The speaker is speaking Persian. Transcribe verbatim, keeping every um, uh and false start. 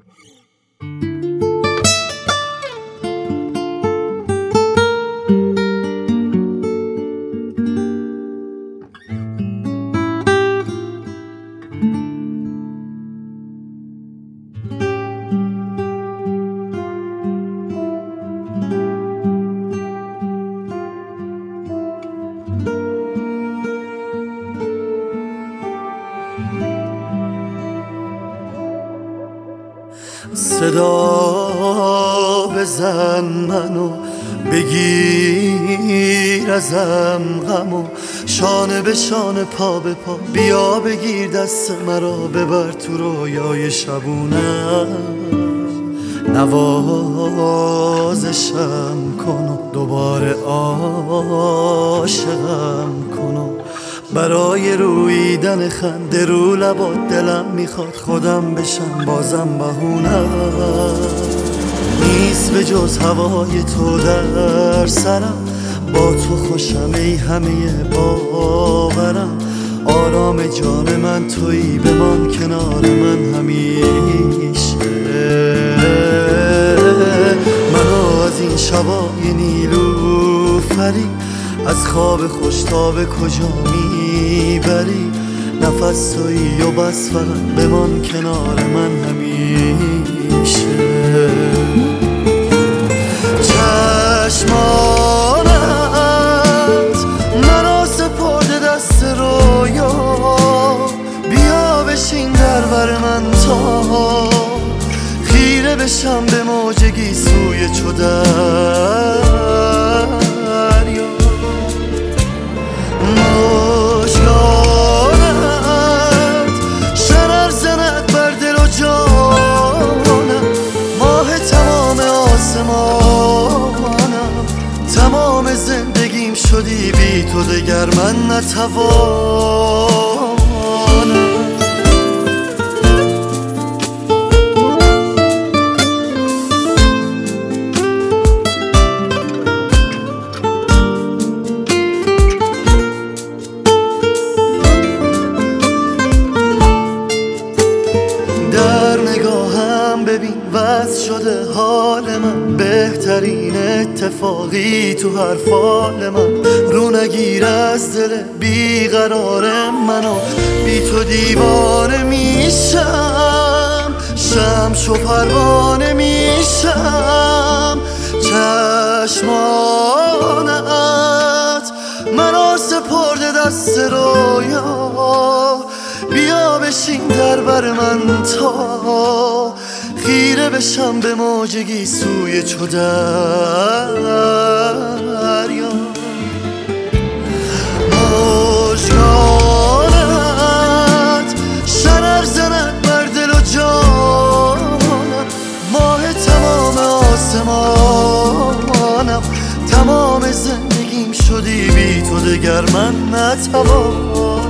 صدا بزن منو بگیر ازم غمو، شانه به شانه پا به پا بیا بگیر دست مرا ببر تو رویای شبونم، نوازشم کنو دوباره عاشقم کنو، برای رویدن خنده رو لبات دلم میخواد خودم بشم بازم بهونم، نیست به جز هوای تو در سرم، با تو خوشم ای همه باورم، آرام جان من تویی بمان کنار من همیشه، منو از این شبای نیلوفری از خواب خوش تا به کجا میبری، نفس تویی و بس فقط بمان کنار من همیشه، چشمانت مرا سپرده دست رویا، بیا بشین در بر من تا خیره بشم به موجگی سوی چو دریا، مژگانت شرر زند بر دل و جانم، ماه تمام آسمانم، تمام زندگیم شدی بی تو دگر من نتوانم. ببین وضع شده حال من، بهترین اتفاقی تو هر فال من، رو نگیر از دل بیقرار منو، بی تو دیوانه میشم، شمس و پروانه میشم، چشمانت منو سپرده دست رویا، بیا بشین در بر من تا خیره بشم به موجگی سوی چو دریا، مژگانت شرر زند بر دل و جانم، ماه تمام آسمانم، تمام زندگیم شدی بی تو دگر من نتوانم.